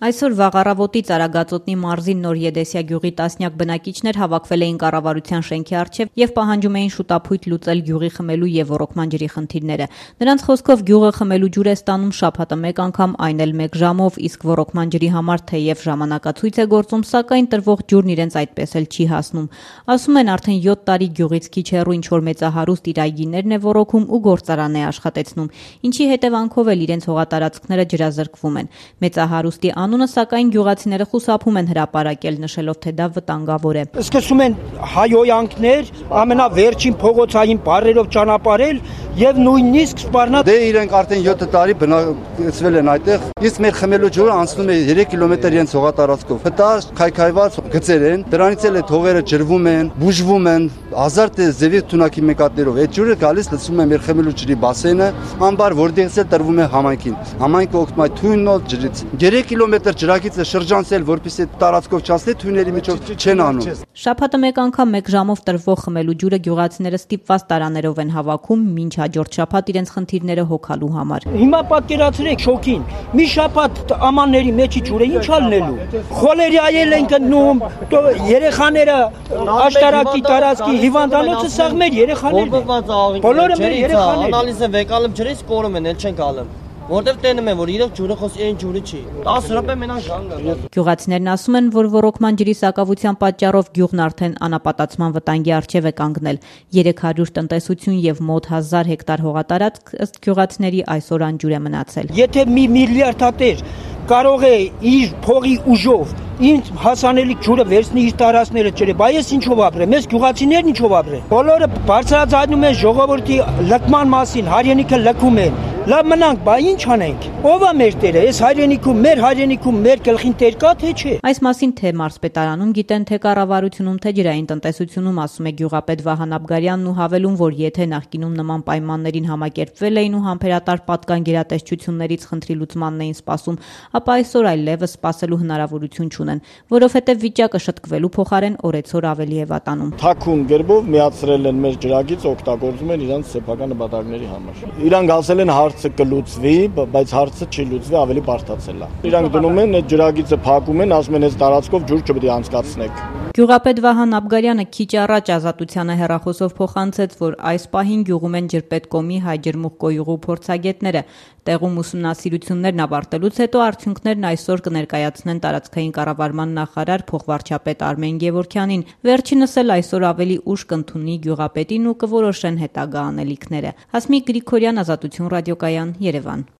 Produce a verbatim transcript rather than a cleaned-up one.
Այսօր վաղ առավոտից Արագածոտնի մարզի Նոր Եդեսիա գյուղի տասնյակ բնակիչներ հավաքվել էին կառավարության շենքի առջև և պահանջում էին շուտափույթ լուծել գյուղի խմելու և ոռոգման ջրի խնդիրները։ Նրանց խոսքով գյուղը խմելու ջուր է ստանում շաբաթը մեկ անգամ, այն էլ մեկ ժամով, իսկ ոռոգման ջրի համար թեև ժամանակացույց է գործում, սակայն տրվող ջուրն իրենց այդպես էլ չի հասնում։ Ասում են արդեն յոթ տարի գյուղից քիչ հեռու ինչ-որ մեծահարուստ իր այգիներն է ոռոգում ու գործարան է աշխատեցնում, ինչի հետևանքով էլ իրենց հողատարածքները ջրազրկվում են։ Մեծահարուստի անունը, սակայն գյուղացիները խուսափում են հրապարակել, նշելով, թե դա վտանգավոր է։ Սկսում են հայոյանքներ, ամենավերջին փողոցային բառերով ճանապարհել եւ նույնիսկ սպառնա։ Դե իրենք արդեն յոթ տարի բնակեցվել են այդտեղ, իսկ մեր խմելու ջուրը անցնում է երեք կիլոմետր իրենց հողատարածքով։ Հտա քայքայված գծեր են, դրանից էլ է թողերը ջրվում են, բուժվում են, հազար ձևի թունակի մեկատներով։ Այդ ջուրը գալիս լցվում է մեր խմելու ջրի բասենը, ամբար, որտեղից էլ տրվում է համայնքին։ Համայնքը օգտվում է թույնով ջրից։ երեք կիլոմետր ջրակիցը շրջանցել, որպեսզի տարածքով չանցնի, թույների միջով չեն անում։ Շաբաթը մեկ անգամ մեկ ժամով տրվող խմելու ջուրը գյուղացիները ստիպված տարաներով են հավաքում, մինչ հաջորդ շաբաթ իրենց խնդիրները հոգալու համար։ Հիմա պատկերացրեք շոկին։ Մի շաբաթ ամանների մեջի ջուրը ինչ ալնելու։ Խոլերիայել են գնում, երեխաները աշտարակի տարածքի հիվանդանոցը սաղ մեր երեխաներն են։ Բոլորը մեր երեխաներ։ Անալիզ են վեկալում ջրից կորում են, էլ չեն գալում։ Որտեվ տենում են, որ իրենք ջուրը խոսի այն ջուրը չի։ տասը րոպե մենակ գանգ։ Գյուղացիներն ասում են, որ ոռոգման ջրի սակավության պատճառով գյուղն արդեն անապատացման վտանգի առջև է կանգնել։ երեք հարյուր տնտեսություն եւ մոտ հազար հեկտար հողատարածք ըստ գյուղացիների այսօր անջուր է մնացել։ Եթե մի միլիարդատեր կարող է իր փողի ուժով ինձ հասանելիք ջուրը վերցնի իր տարածքները ջրի, բայց ես ինչով ապրեմ, ես գյուղացիներն ինչով ապրեմ։ Բոլորը բարձրացնում են ժողովրդի լքման մասին, հայրենիքը լքում են։ Լավ մնանք, բայց ինչ անենք։ Ո՞վ է մեր տերը։ Այս հայրենիքում, մեր հայրենիքում մեր գլխին տեր կա թե չէ։ Այս մասին թե մարզպետարանում գիտեն, թե կառավարությունում, թե ջրային տնտեսությունում, ասում է գյուղապետ Վահան Աբգարյանն ու հավելում, որ եթե նախկինում նման պայմաններին համակերպվել էին ու համբերատար պատկան գերատեսչություններից խնդրի լուծմանն էին սպասում, ապա այսօր այլևս սպասելու հնարավորություն չունեն, որովհետև վիճակը շտկվելու փոխարեն օրեցօր ավելի է վատանում։ Թաքուն գերբով միացրել են մեր ջրագիծ, օգտագործում են իրանց սեփական նպատակների համար։ Իրանք ասել են հարցը կլուծվի, բայց հարցը չի լուծվի, ավելի բարդացել է։ Իրանք դնում են այդ ջրագիծը փակում են, ասում են այս տարածքով ջուր չպետք է անցկացնեք։ Գյուղապետ Վահան Աբգարյանը քիչ առաջ Ազատությանը հեռախոսով փոխանցեց, որ այս պահին գյուղում են ջրպետկոմի հայ ջրմուղկոյուղու փորձագետները։ Տեղում ուսումնասիրություններն ավարտելուց հետո արդյունքներն այսօր կներկայացնեն տարածքային կառավարման նախարար փոխվարչապետ Արմեն Գևորգյանին։ Վերջինս էլ այսօր ավելի ուշ կընդունի գյուղապետին ու կորոշեն հետագա անելիքները։ Հասմիկ Գրիգորյան, Ազատություն ռադիոկայան, Երևան։